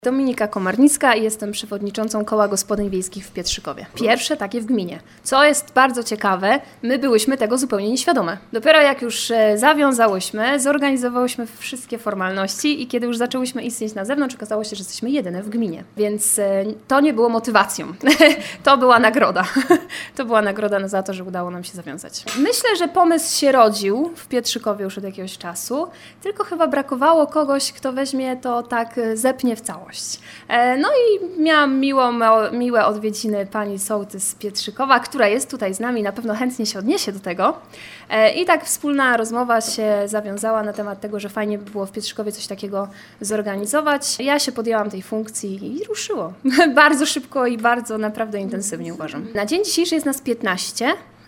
Dominika Komarnicka i jestem przewodniczącą Koła Gospodyń Wiejskich w Pietrzykowie. Pierwsze takie w gminie. Co jest bardzo ciekawe, my byłyśmy tego zupełnie nieświadome. Dopiero jak już zawiązałyśmy, zorganizowałyśmy wszystkie formalności i kiedy już zaczęłyśmy istnieć na zewnątrz, okazało się, że jesteśmy jedyne w gminie. Więc to nie było motywacją. To była nagroda. To była nagroda za to, że udało nam się zawiązać. Myślę, że pomysł się rodził w Pietrzykowie już od jakiegoś czasu, tylko chyba brakowało kogoś, kto weźmie to tak, zepnie w całość. No i miałam miłe odwiedziny pani sołtys z Pietrzykowa, która jest tutaj z nami, na pewno chętnie się odniesie do tego. I tak wspólna rozmowa się zawiązała na temat tego, że fajnie by było w Pietrzykowie coś takiego zorganizować. Ja się podjęłam tej funkcji i ruszyło. Bardzo szybko i bardzo naprawdę intensywnie, uważam. Na dzień dzisiejszy jest nas 15.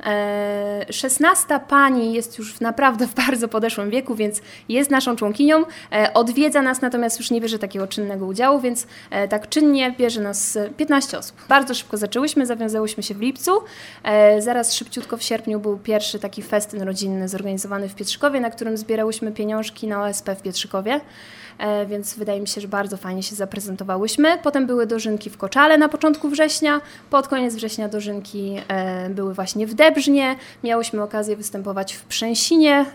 16 pani jest już naprawdę w bardzo podeszłym wieku, więc jest naszą członkinią. Odwiedza nas, natomiast już nie bierze takiego czynnego udziału, więc tak czynnie bierze nas 15 osób. Bardzo szybko zaczęłyśmy, zawiązałyśmy się w lipcu. Zaraz szybciutko w sierpniu był pierwszy taki festyn rodzinny zorganizowany w Pietrzykowie, na którym zbierałyśmy pieniążki na OSP w Pietrzykowie. Więc wydaje mi się, że bardzo fajnie się zaprezentowałyśmy. Potem były dożynki w Koczale na początku września, pod koniec września dożynki były właśnie w Debrznie. Miałyśmy okazję występować w Przęsinie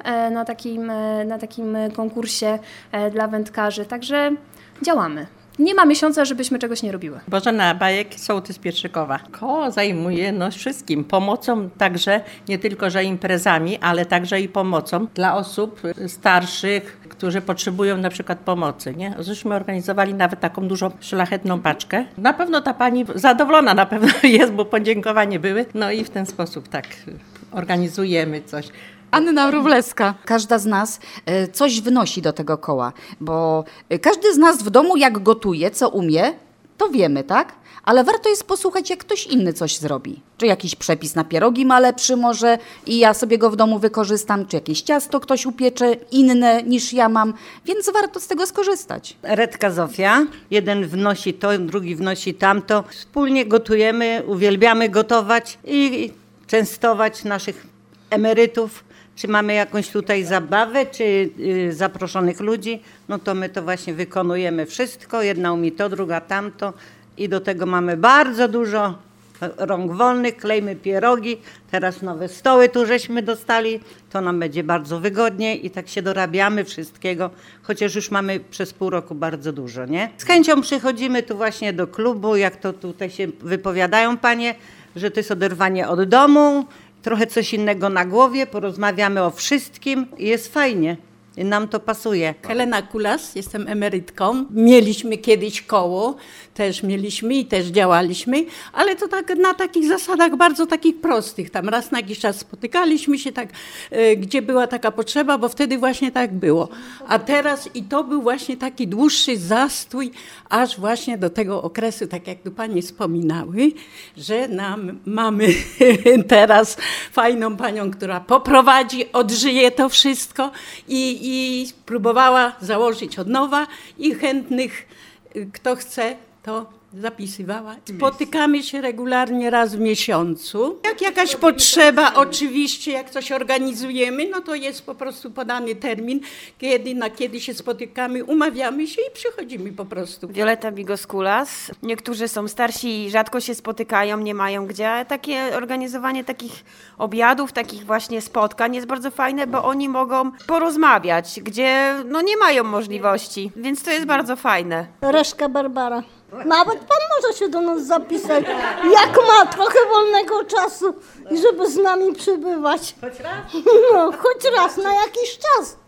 na takim konkursie dla wędkarzy, także działamy. Nie ma miesiąca, żebyśmy czegoś nie robiły. Bożena Bajek, sołtys Pietrzykowa. Koło zajmuje wszystkim. Pomocą także, nie tylko że imprezami, ale także i pomocą dla osób starszych, którzy potrzebują na przykład pomocy. Nie? Żeśmy organizowali nawet taką dużą, szlachetną paczkę. Na pewno ta pani zadowolona na pewno jest, bo podziękowania były. No i w ten sposób tak organizujemy coś. Anna Wróblewska. Każda z nas coś wnosi do tego koła, bo każdy z nas w domu jak gotuje, co umie, to wiemy, tak? Ale warto jest posłuchać, jak ktoś inny coś zrobi. Czy jakiś przepis na pierogi ma lepszy może i ja sobie go w domu wykorzystam, czy jakieś ciasto ktoś upiecze inne niż ja mam, więc warto z tego skorzystać. Redka Zofia. Jeden wnosi to, drugi wnosi tamto. Wspólnie gotujemy, uwielbiamy gotować i częstować naszych emerytów. Czy mamy jakąś tutaj zabawę, czy zaproszonych ludzi, no to my to właśnie wykonujemy wszystko. Jedna umie to, druga tamto i do tego mamy bardzo dużo rąk wolnych, klejmy pierogi. Teraz nowe stoły tu żeśmy dostali, to nam będzie bardzo wygodnie i tak się dorabiamy wszystkiego, chociaż już mamy przez pół roku bardzo dużo, nie? Z chęcią przychodzimy tu właśnie do klubu, jak to tutaj się wypowiadają panie, że to jest oderwanie od domu, trochę coś innego na głowie, porozmawiamy o wszystkim i jest fajnie. I nam to pasuje. Helena Kulas, jestem emerytką. Mieliśmy kiedyś koło, też mieliśmy i też działaliśmy, ale to tak na takich zasadach bardzo takich prostych. Tam raz na jakiś czas spotykaliśmy się tak, gdzie była taka potrzeba, bo wtedy właśnie tak było. A teraz i to był właśnie taki dłuższy zastój, aż właśnie do tego okresu, tak jak tu panie wspominały, że mamy teraz fajną panią, która poprowadzi, odżyje to wszystko i próbowała założyć od nowa i chętnych, kto chce, to zapisywała. Spotykamy się regularnie raz w miesiącu. Jak jakaś potrzeba, oczywiście, jak coś organizujemy, no to jest po prostu podany termin, kiedy się spotykamy, umawiamy się i przychodzimy po prostu. Wioleta Bigoskulas. Niektórzy są starsi i rzadko się spotykają, nie mają gdzie. Ale takie organizowanie takich obiadów, takich właśnie spotkań jest bardzo fajne, bo oni mogą porozmawiać, gdzie no nie mają możliwości, więc to jest bardzo fajne. Reszka Barbara. Nawet pan może się do nas zapisać, jak ma trochę wolnego czasu i żeby z nami przybywać. Choć raz? No, choć raz, na jakiś czas.